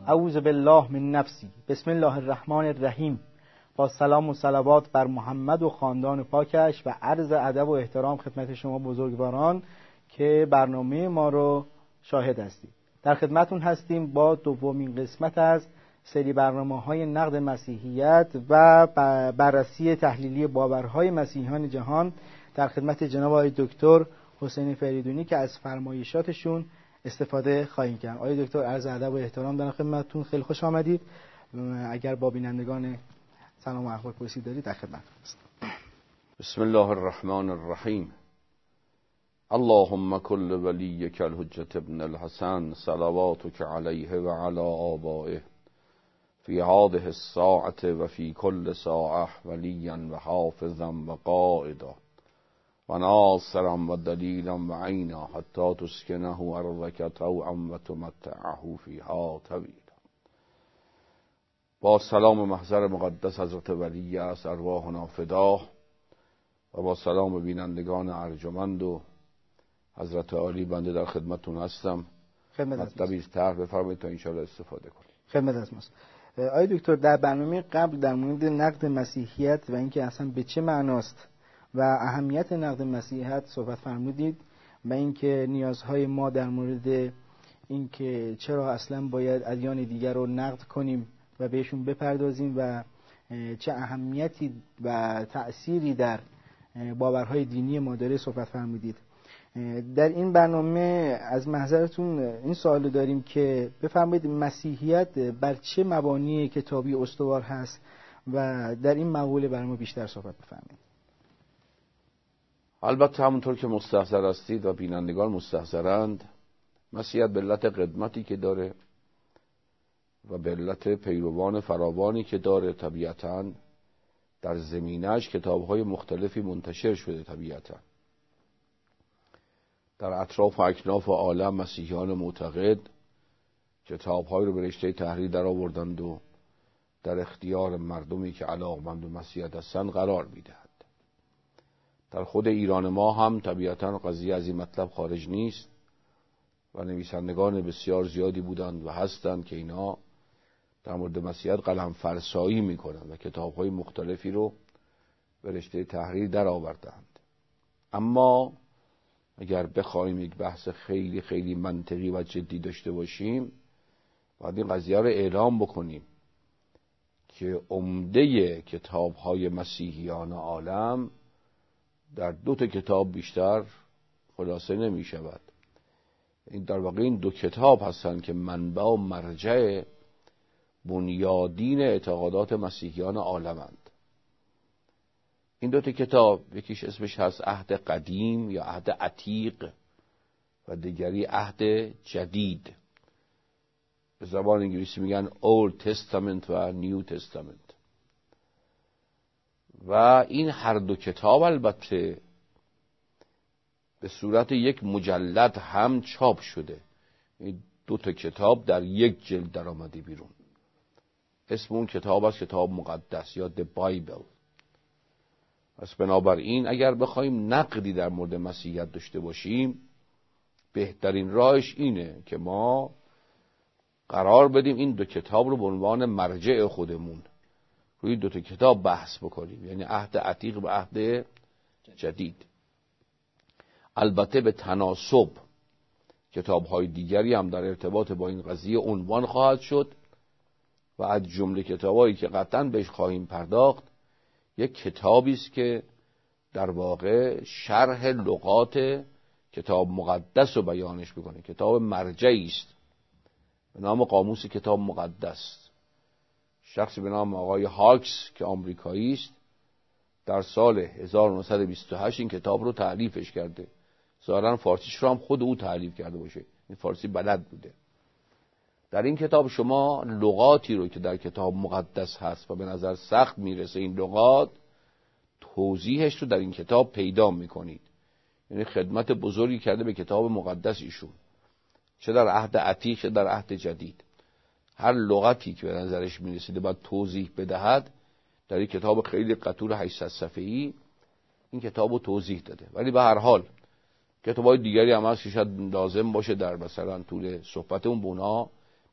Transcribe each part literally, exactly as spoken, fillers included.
اعوذ بالله من نفسی. بسم الله الرحمن الرحیم. با سلام و صلوات بر محمد و خاندان پاکش و عرض ادب و احترام خدمت شما بزرگواران که برنامه ما رو شاهد هستید. در خدمتون هستیم با دومین قسمت از سری برنامه‌های نقد مسیحیت و بررسی تحلیلی باورهای مسیحیان جهان. در خدمت جناب آقای دکتر حسین فریدونی که از فرمایشاتشون استفاده خواهیم کرد. آقای دکتر عرض ادب و احترام در خدمتتون، خیلی خوش آمدید. اگر با بینندگان سلام و احوال پرسی دارید در خدمت هستم. بسم الله الرحمن الرحیم. اللهم كل ولیک الحجة ابن الحسن صلواتك علیه و علی آبائه فی هذه الساعة و فی کل ساعة ولیا و حافظا و قائدا و ناصرا و دلیلا و عینا حتی تسکنه ارضک طوعا و تمتعه فیها طویلا. با سلام محضر مقدس حضرت ولی است ارواحنا فدا و با سلام بینندگان ارجمند و حضرت عالی بنده در خدمتتون هستم. مطلبی طرح بفرمایید تا انشاءالله استفاده کنیم. خدمت از ماست. آقای دکتر در برنامه قبل در مورد نقد مسیحیت و اینکه اصلا به چه معناست و اهمیت نقد مسیحیت صحبت فرمودید و اینکه نیازهای ما در مورد اینکه چرا اصلا باید ادیان دیگر رو نقد کنیم و بهشون بپردازیم و چه اهمیتی و تأثیری در باورهای دینی ما داره صحبت فرمودید. در این برنامه از محضرتون این سوال داریم که بفرمایید مسیحیت بر چه مبانی کتابی استوار هست و در این مقوله برای ما بیشتر صحبت بفرمایید. البته همونطور که مستحضر هستید و بینندگان مستحضرند، مسیحیت به علت قدمتی که داره و به علت پیروان فراوانی که داره طبیعتاً در زمینه‌اش کتاب‌های مختلفی منتشر شده. طبیعتاً در اطراف و اکناف عالم مسیحیان معتقد کتاب‌های رو به رشته تحریر در آوردند و در اختیار مردمی که علاقمند به مسیحیت هستند قرار می‌دهند. در خود ایران ما هم طبیعتاً قضیه از این مطلب خارج نیست و نویسندگان بسیار زیادی بودند و هستند که اینا در مورد مسیحیت قلم فرسایی میکنند و کتاب‌های مختلفی رو به رشته تحریر در آوردند. اما اگر بخوایم یک بحث خیلی خیلی منطقی و جدی داشته باشیم، باید این قضیه رو اعلام بکنیم که عمده کتاب‌های مسیحیان عالم در دو تا کتاب بیشتر خلاصه نمی شود. این در واقع این دو کتاب هستند که منبع و مرجع بنیادین اعتقادات مسیحیان عالمند. این دو تا کتاب، یکیش اسمش هست عهد قدیم یا عهد عتیق و دیگری عهد جدید. به زبان انگلیسی میگن Old Testament و New Testament. و این هر دو کتاب البته به صورت یک مجلد هم چاپ شده. این دو تا کتاب در یک جلد در آمده بیرون. اسم اون کتاب است کتاب مقدس یا The Bible. پس بنابراین اگر بخوایم نقدی در مورد مسیحیت داشته باشیم، بهترین راهش اینه که ما قرار بدیم این دو کتاب رو به عنوان مرجع خودمون روی دو تا کتاب بحث بکنیم، یعنی عهد عتیق و عهد جدید. البته به تناسب کتاب‌های دیگری هم در ارتباط با این قضیه عنوان خواهد شد و از جمله کتابایی که قطعاً بهش خواهیم پرداخت یک کتابی است که در واقع شرح لغات کتاب مقدس رو بیانش می‌کنه. کتاب مرجعی است به نام قاموس کتاب مقدس. شخصی به نام آقای هاکس که آمریکایی است در سال هزار و نهصد و بیست و هشت این کتاب رو تألیفش کرده. ظاهراً فارسیش رو هم خود او تألیف کرده باشه، این فارسی بلد بوده. در این کتاب شما لغاتی رو که در کتاب مقدس هست و به نظر سخت میرسه این لغات، توضیحش رو در این کتاب پیدا میکنید. یعنی خدمت بزرگی کرده به کتاب مقدس ایشون، چه در عهد عتیق چه در عهد جدید. هر لغتی که به نظرش میرسیده باید توضیح بدهد، در این کتاب خیلی قطور هشتصد صفحه‌ای این کتاب رو توضیح داده. ولی به هر حال کتاب‌های دیگری هم هست که شاید لازم باشه در مثلا طول صحبتمون به اونا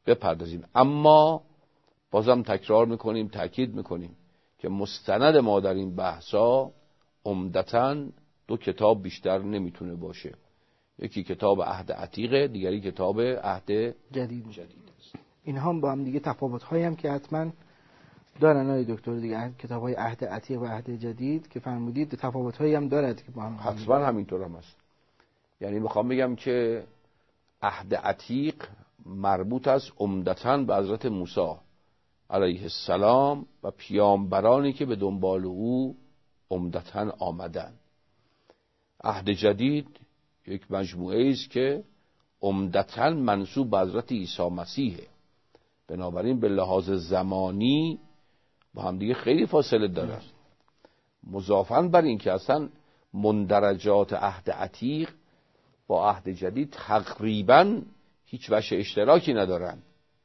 بپردازیم. اما بازم تکرار میکنیم، تأکید میکنیم که مستند ما در این بحثا عمدتاً دو کتاب بیشتر نمیتونه باشه. یکی کتاب عهد عتیقه، دیگری کتاب عهد جدید. جدید است. اینها با هم دیگه تفاوت‌هایی هم که حتما دارن آقای دکتر دیگه، کتاب‌های عهد عتیق و عهد جدید که فرمودید تفاوت‌هایی هم دارد که با هم حتما همینطور هم است. یعنی میخوام بگم که عهد عتیق مربوط است عمدتاً به حضرت موسی علیه السلام و پیامبرانی که به دنبال او عمدتاً آمدن. عهد جدید یک مجموعه است که عمدتاً منسوب به حضرت عیسی مسیحه. بنابراین به لحاظ زمانی با هم دیگه خیلی فاصله داره. مضافاً بر این که اصلا مندرجات عهد عتیق با عهد جدید تقریباً هیچ وجه اشتراکی ندارن.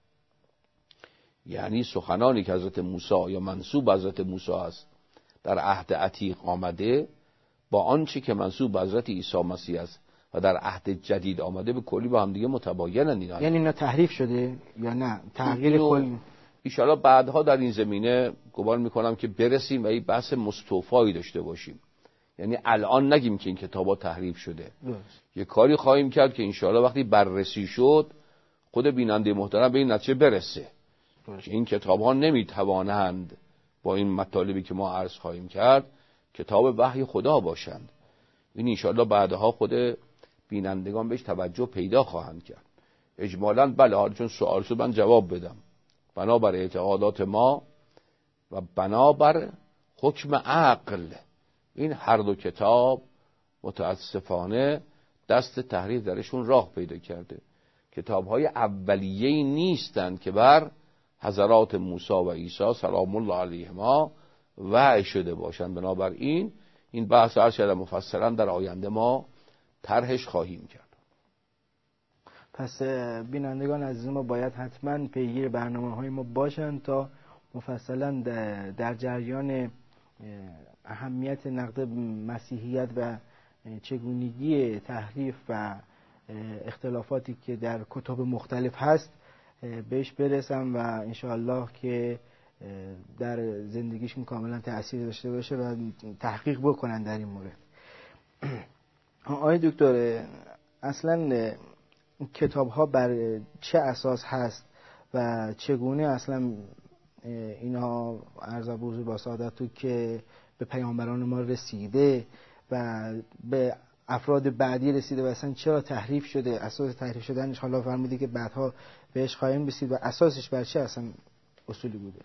یعنی سخنانی که حضرت موسی یا منسوب به حضرت موسی است در عهد عتیق آمده با آنچه که منسوب به حضرت عیسی مسیح است و در عهد جدید آمده به کلی با هم دیگه متباینن. اینا یعنی اینا تحریف شده یا نه تغییر کلی؟ ایشالا بعدها در این زمینه گمان میکنم که برسیم و این بحث مستوفایی داشته باشیم. یعنی الان نگیم که این کتابا تحریف شده. درست. یه کاری خواهیم کرد که انشاءالله وقتی بررسی شد خود بیننده محترم به این نتیجه برسه که این کتاب ها نمیتوانند با این مطالبی که ما عرض خواهیم کرد کتاب وحی خدا باشند. این انشاءالله بعدها خود بینندگان بهش توجه پیدا خواهند کرد. اجمالاً بله، حالا چون سوال شد من جواب بدم. بنابر اعتقادات ما و بنابر حکم عقل این هر دو کتاب متاسفانه دست تحریف درشون راه پیدا کرده. کتاب‌های اولیه‌ای نیستند که بر حضرات موسی و عیسی سلام الله علیهما وحی شده باشند. بنابراین این بحث عرض شده مفصلا در آینده ما طرحش خواهیم کرد. پس بینندگان عزیز ما باید حتما پیگیر برنامه‌های ما باشند تا مفصلا در جریان اهمیت نقد مسیحیت و چگونگی تحریف و اختلافاتی که در کتب مختلف هست بهش برسم و انشاءالله که در زندگیشون کاملا تأثیر داشته باشه و تحقیق بکنن در این مورد. آقای دکتر، اصلا کتاب ها بر چه اساس هست و چگونه اصلا اینها عرض بحضور با سعادتتون که به پیامبران ما رسیده و به افراد بعدی رسیده و اصلا چرا تحریف شده، اساس تحریف شدنش حالا فرمودی که بعدها بهش خواهیم رسید و اساسش بر چه اصلا اصولی بوده؟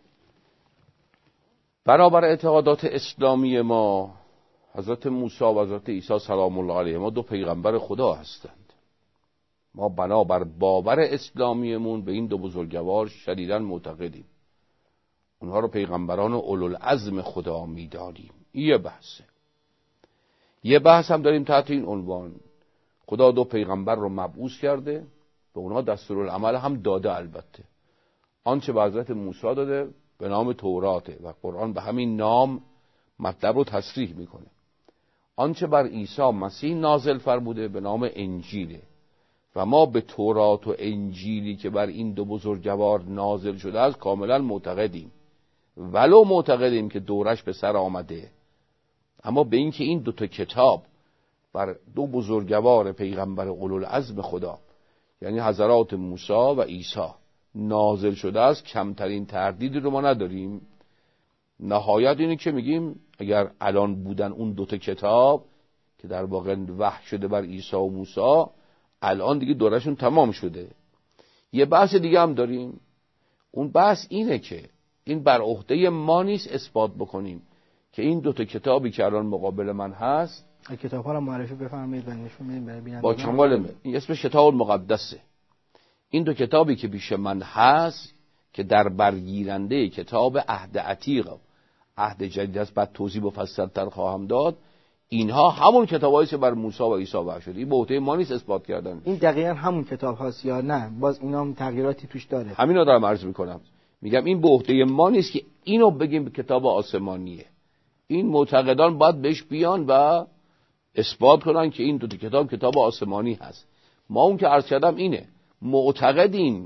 برابر اعتقادات اسلامی ما حضرت موسی و حضرت عیسی سلام الله علیهما دو پیغمبر خدا هستند. ما بنابر باور اسلامیمون به این دو بزرگوار شدیداً معتقدیم. اونها رو پیغمبران اولوالعزم خدا می‌دانیم. این یه بحثه. یه بحث هم داریم تحت این عنوان خدا دو پیغمبر رو مبعوث کرده، به اونها دستورالعمل هم داده. البته آنچه به حضرت موسی داده به نام توراته و قرآن به همین نام مطلب رو تصریح میکنه. آنچه بر عیسی مسیح نازل فرموده به نام انجیله و ما به تورات و انجیلی که بر این دو بزرگوار نازل شده است کاملا معتقدیم، ولو معتقدیم که دورش به سر آمده. اما به اینکه این دو تا کتاب بر دو بزرگوار پیغمبر اولوالعزم خدا یعنی حضرات موسی و عیسی نازل شده است کمترین تردیدی رو ما نداریم. نهایت اینه که میگیم اگر الان بودن اون دو تا کتاب که در واقع وحی شده بر عیسی و موسی، الان دیگه دورشون تمام شده. یه بحث دیگه هم داریم. اون بحث اینه که این بر عهده ما نیست اثبات بکنیم که این دو تا کتابی که الان مقابل من هست، کتاب ها رو معرفی بفرمایید و نشون بدید برای بینندگان. با کمال این اسمش کتاب المقدسه. این دو کتابی که پیش من هست که در برگیرنده کتاب عهد عتیق عهد جدید است، بعد توضیح مفصل‌تر خواهم داد، اینها همون کتابایی که بر موسی و عیسی وحی شده. این به عهده ما نیست اثبات کردن. این دقیقاً همون کتاب هاست یا نه باز اینا هم تغییراتی توش داره؟ همینا دارم عرض میکنم. میگم این به عهده ما نیست که اینو بگیم به کتاب آسمانیه. این معتقدان باید بهش بیان و اثبات کنن که این دو تا کتاب کتاب آسمانی هست. ما اون که عرض کردم اینه، معتقدیم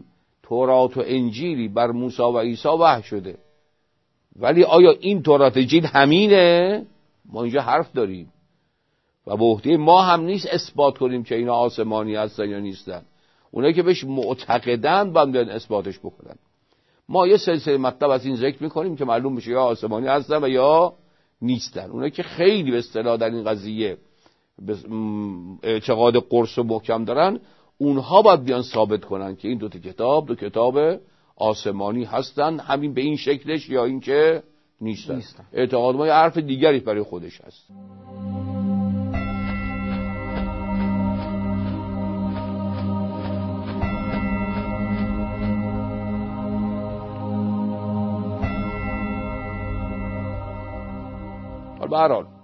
تورات و انجیلی بر موسی و عیسی وحی شده، ولی آیا این تورات انجیل همینه؟ ما اینجا حرف داریم و به عهده ما هم نیست اثبات کنیم که اینا آسمانی هستن یا نیستن. اونایی که بهش معتقدن باید بیان اثباتش بکنن. ما یه سلسله مطلب از این ذکر میکنیم که معلوم بشه یا آسمانی هستن و یا نیستن. اونایی که خیلی به اصطلاح در این قضیه اعتقاد قرص و محکم دارن، اونها باید بیان ثابت کنن که این دو تا کتاب دو کتاب آسمانی هستن، همین به این شکلش یا این که نیستن, نیستن. اعتقاد ما یه حرف دیگری برای خودش هست. به هر حال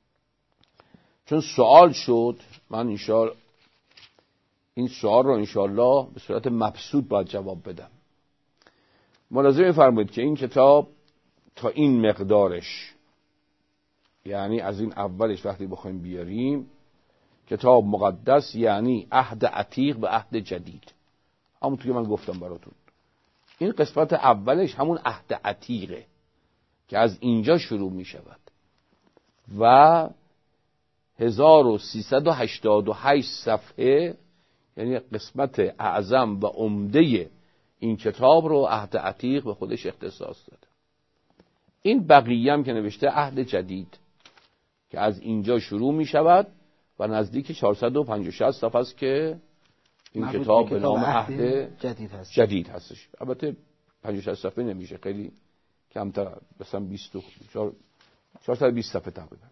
چون سوال شد، من انشاءالله این سوال رو انشاءالله به صورت مبسوط باید جواب بدم. ملاحظه می‌فرمایید که این کتاب تا این مقدارش، یعنی از این اولش وقتی بخوایم بیاریم کتاب مقدس، یعنی عهد عتیق به عهد جدید، همونطور که من گفتم براتون. این قسمت اولش همون عهد عتیقه که از اینجا شروع می شود و هزار و سیصد و هشتاد و هشت صفحه، یعنی قسمت اعظم و عمده این کتاب رو عهد عتیق به خودش اختصاص داده. این بقیه هم که نوشته عهد جدید که از اینجا شروع می شود و نزدیک چهارصد و پنجاه و شش صفحه است که این کتاب به نام عهد جدید هست. جدید هستش. البته پنجاه و شش صفحه نمیشه، خیلی کمتر، مثلا بیست و چهارصد و بیست صفحه تقریبا.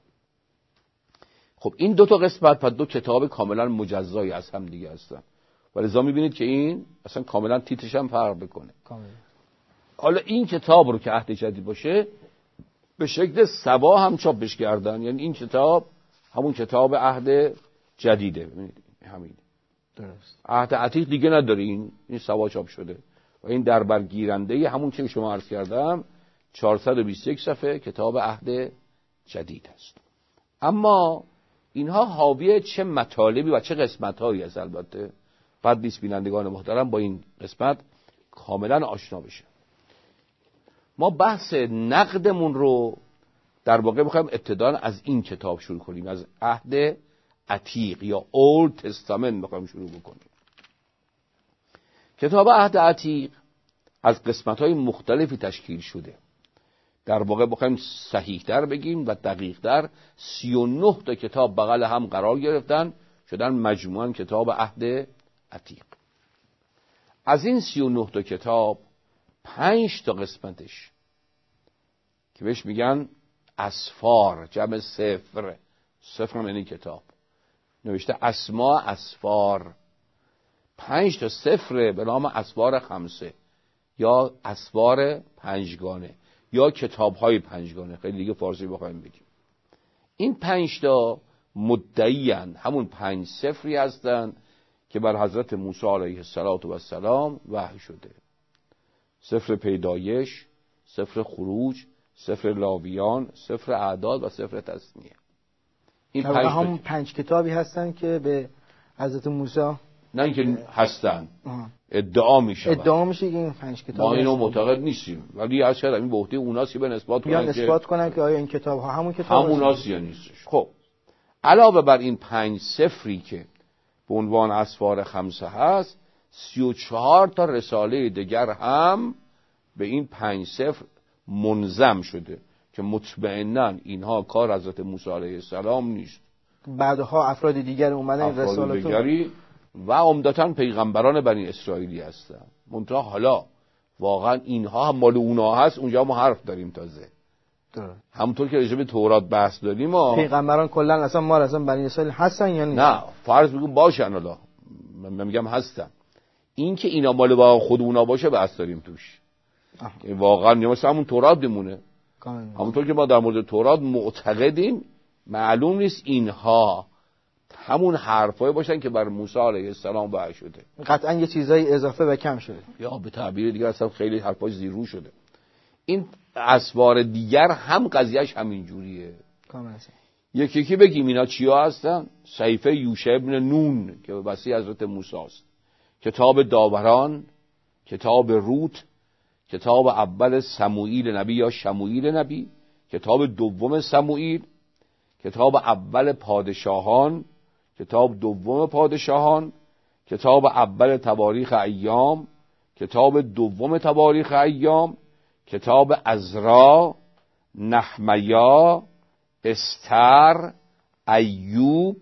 خب این دو تا قسمت پس دو کتاب کاملا مجزایی از هم دیگه هستن و لذا میبینید که این اصلا کاملا تیترش هم فرق بکنه. کاملا. حالا این کتاب رو که عهد جدید باشه به شکل سبا هم چاپش کردن، یعنی این کتاب همون کتاب عهد جدیده. ببینید همین درست. عهد عتیق دیگه نداره، این این سبا چاپ شده و این در برگیرنده همون که شما عرض کردم چهارصد و بیست و یک صفحه کتاب عهد جدید است. اما اینها حاوی چه مطالبی و چه قسمت‌هایی است؟ البته بعد نیست بینندگان محترم با این قسمت کاملا آشنا بشه. ما بحث نقدمون رو در واقع می‌خوایم ابتداً از این کتاب شروع کنیم، از عهد عتیق یا اولد تستامنت می‌خوایم شروع بکنیم. کتاب عهد عتیق از قسمت‌های مختلفی تشکیل شده. در واقع بخوایم صحیح‌تر بگیم و دقیق‌تر سی و نه تا کتاب بغل هم قرار گرفتن، شدن مجموعاً کتاب عهد عتیق. از این سی و نه تا کتاب پنج تا قسمتش که بهش میگن اسفار، جمع سفر، سفر یعنی کتاب، نوشته اسماء اسفار، پنج تا سفر به نام اسفار خمسه یا اسفار پنجگانه یا کتاب‌های پنجگانه، خیلی دیگه فارسی بخوایم بگیم. این پنج تا مدعیان همون پنج سفری هستند که بر حضرت موسی علیه السلام وحی شده. سفر پیدایش، سفر خروج، سفر لاویان، سفر اعداد و سفر تثنیه. این پنج همون پنج کتابی هستن که به حضرت موسی نه اینکه هستن، ادعا میشه ادعا میشه که این پنج کتاب ما اینو معتقد نیستیم، ولی از شاید این به عهده اوناست که به نسبت کنن که اثبات کنن که آیا این کتاب ها همون کتاب هموناست یا نیستش. خب علاوه بر این پنج سفری که به عنوان اسفار خمسه هست، سی و چهار تا رساله دیگر هم به این پنج سفر منظم شده که مطمئناً اینها کار حضرت موسی علیه السلام نیست. بعدها افراد دیگر اومدن این رسالات دیگری و عمدتاً پیغمبران بنی اسرائیلی هستن. منتها حالا واقعا اینها هم مال اونا هست، اونجا ما حرف داریم تازه. درست. همونطور که راجع به تورات بحث داریم ما پیغمبران کلا اصلا ما اصلا بنی اسرائیل هستن یا نیست؟ نه، فرض بگیم باشن، حالا من میگم هستن. این که اینا مال با خود اونا باشه بحث داریم توش. این واقعا مثل همون تورات بمونه. همونطور که ما در مورد تورات معتقدیم، معلوم نیست اینها همون حرفای باشن که بر موسی علیه السلام وحی شده. قطعا یه چیزای اضافه و کم شده یا به تعبیر دیگر اصلا خیلی حرفای زیرو شده. این اسوار دیگر هم قضیهش همین جوریه. کاملا. یکی یکی بگیم اینا چیا هستن؟ صحیفه یوشع ابن نون که به وصی حضرت موسی است، کتاب داوران کتاب روت، کتاب اول سموئیل نبی یا شموئیل نبی، کتاب دوم سموئیل، کتاب اول پادشاهان، کتاب دوم پادشاهان، کتاب اول تواریخ ایام، کتاب دوم تواریخ ایام، کتاب عزرا، نحمیا، استر، ایوب،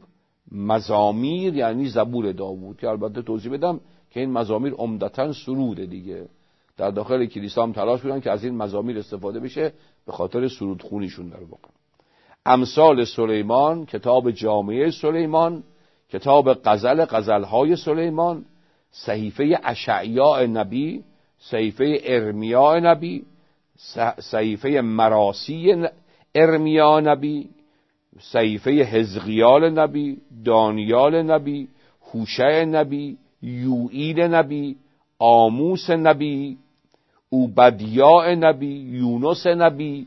مزامیر یعنی زبور داوود، که البته توضیح بدم که این مزامیر عمدتاً سروده دیگه. در داخل کلیسا هم تلاش می‌کنن که از این مزامیر استفاده بشه به خاطر سرود خونیشون در واقع. امثال سلیمان، کتاب جامعه سلیمان، کتاب غزل، غزل‌های سلیمان، صحیفه اشعیا نبی، صحیفه ارمیا نبی، صحیفه مراسی ارمیا نبی، صحیفه حزقیال نبی، دانیال نبی، هوشع نبی، یوئیل نبی، آموس نبی، اوبدیا نبی، یونس نبی،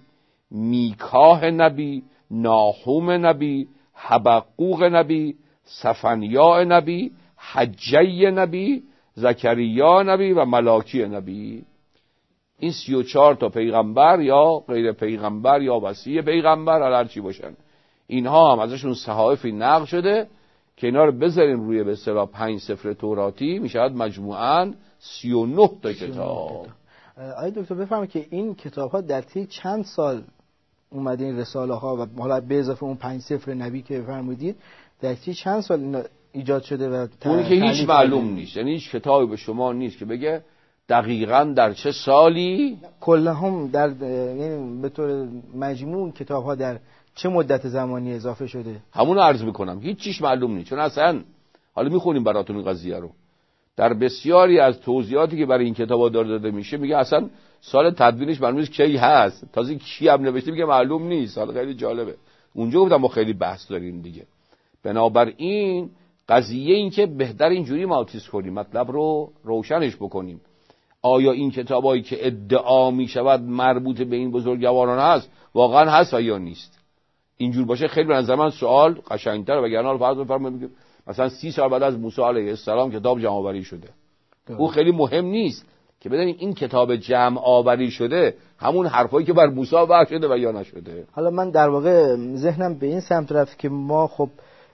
میکاه نبی، ناحوم نبی، حبقوق نبی، صفنیا نبی، حجی نبی، زکریا نبی و ملاکی نبی. این سی و چهار تا پیغمبر یا غیر پیغمبر یا وصی پیغمبر هر چی باشن، اینها هم ازشون صحائفی نقل شده که اینا رو بذاریم روی به اصطلاح پنج سفر توراتی، میشود مجموعاً سی و نه تا کتاب. آقای دکتر بفرمایید که این کتاب ها در طی چند سال اومده این رساله ها و حالا به اضافه اون پنج سفر نبی که فرمودید در طی چند سال اینا ایجاد شده و اون که هیچ معلوم نیست، یعنی هیچ کتابی به شما نیست که بگه دقیقاً در چه سالی کلا هم در یعنی به طور مجموع کتاب ها در چه مدت زمانی اضافه شده. همون رو عرض میکنم هیچ چیش معلوم نیست، چون اصلا حالا میخونیم براتون این قضیه رو. در بسیاری از توضیحاتی که برای این کتابا داده میشه میگه اصلا سال تدوینش معلوم نیست کی هست، تازه کی هم نوشته میگه معلوم نیست. حالا خیلی جالبه، اونجا گفتم ما خیلی بحث داریم دیگه. بنابراین قضیه این که بهتر اینجوری ما چیز کنیم، مطلب رو روشنش بکنیم. آیا این کتابایی که ادعا میشود مربوط به این بزرگواران هست واقعا هست یا نیست؟ اینجور باشه خیلی به نظر من سوال قشنگ‌تر، وگرنه فرض بفرمایید مثلا سی سال بعد از موسی علیه السلام کتاب جمع آوری شده، او خیلی مهم نیست که بدونیم این کتاب جمع آوری شده همون حرفایی که بر موسی وحی شده و یا نشده. حالا من در واقع ذهنم به این سمت رفت که ما خب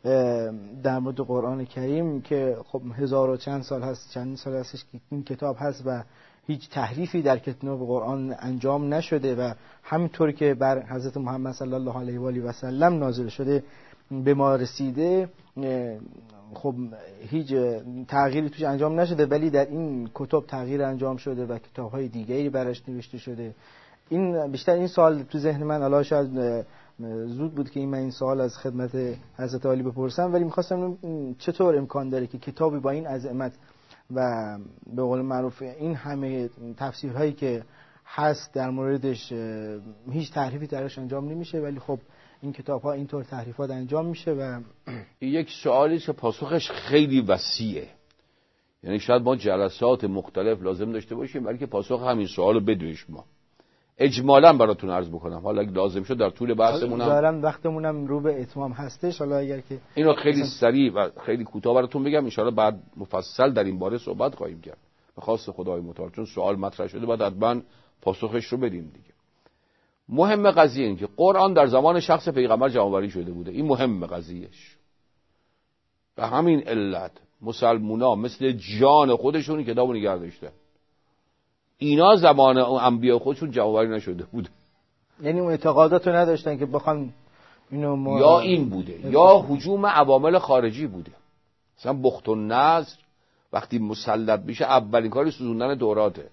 در مورد قرآن کریم که خب هزار و چند سال هست، چند سال هستش که این کتاب هست و هیچ تحریفی در کتاب قرآن انجام نشده و همینطور که بر حضرت محمد صلی الله علیه و آله و سلم نازل شده به ما رسیده، خب هیچ تغییری توش انجام نشده، ولی در این کتاب تغییر انجام شده و کتاب‌های دیگری براش نوشته شده. این بیشتر این سوال تو ذهن من، الان شاید زود بود که این من این سوال از خدمت حضرت عالی بپرسم، ولی می‌خواستم چطور امکان داره که کتابی با این عظمت و به قول معروف این همه تفسیرهایی که هست در موردش هیچ تحریفی درش انجام نمیشه، ولی خب این کتاب‌ها اینطور تحریفات انجام میشه و یک سوالی که پاسخش خیلی وسیعه، یعنی شاید ما جلسات مختلف لازم داشته باشیم بلکه پاسخ همین سوالو بدونیم. ما اجمالاً براتون عرض بکنم، حالا اگه لازم شد در طول بحثمون هم ظاهراً وقتمونم رو به اتمام هستش، حالا اگر که اینو خیلی سریع و خیلی کوتاه براتون بگم، ان شاءالله بعد مفصل در این باره صحبت خواهیم کرد به خواست خدای متعال، چون سوال مطرح شده بعد حتما پاسخش رو بدیم دیگه. مهم قضیه این که قرآن در زمان شخص پیغمبر جمع‌آوری شده بوده، این مهم قضیهش. به همین علت مسلمونا مثل جان خودشون کتابو نگه داشتن، اینا زمان انبیا خودشون جمع‌آوری نشده بوده، یعنی اون اعتقاداتو نداشتن که بخوان اینو ما... یا این بوده یا هجوم عوامل خارجی بوده. مثلا بخت النصر وقتی مسلط میشه اولین کاری سوزوندن دوراته.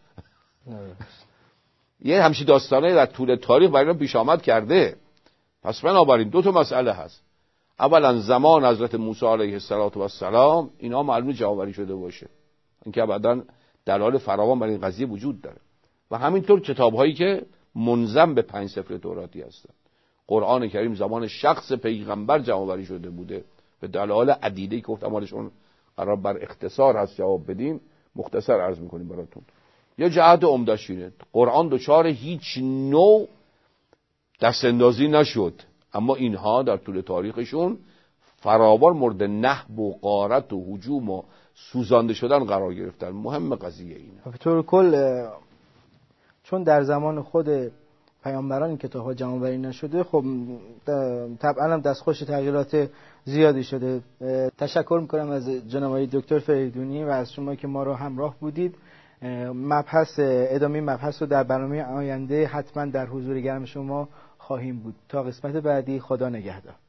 یه همچین داستانه در طول تاریخ برای اینا پیش آمد کرده. پس بنابراین دو تا مسئله هست. اولا زمان حضرت موسی علیه السلام اینا معلوم جمع‌آوری شده باشه، اینکه بعداً دلایل فراوان برای این قضیه وجود داره، و همینطور کتاب‌هایی که منظم به پنج سفر توراتی هستن. قرآن کریم زمان شخص پیغمبر جمع‌آوری شده بوده به دلایل عدیده‌ای که گفتم، حالشون قرار بر اختصار هست جواب بدیم، مختصر عرض می‌کنیم براتون. یا جهت عمده‌اش اینه قرآن دچار هیچ نوع دستاندازی نشد، اما اینها در طول تاریخشون فراوان مورد نهب و غارت و هجوم و سوزانده شدن قرار گرفتن. مهم قضیه اینه. به طور کل چون در زمان خود پیامبران این کتاب‌ها جمع‌آوری نشده، خب طبعا هم دستخوش تغییرات زیادی شده. تشکر می‌کنم از جناب آقای دکتر فریدونی و از شما که ما رو همراه بودید. مبحث ادامه مبحث رو در برنامه آینده حتما در حضور گرم شما خواهیم بود. تا قسمت بعدی، خدا نگهدار.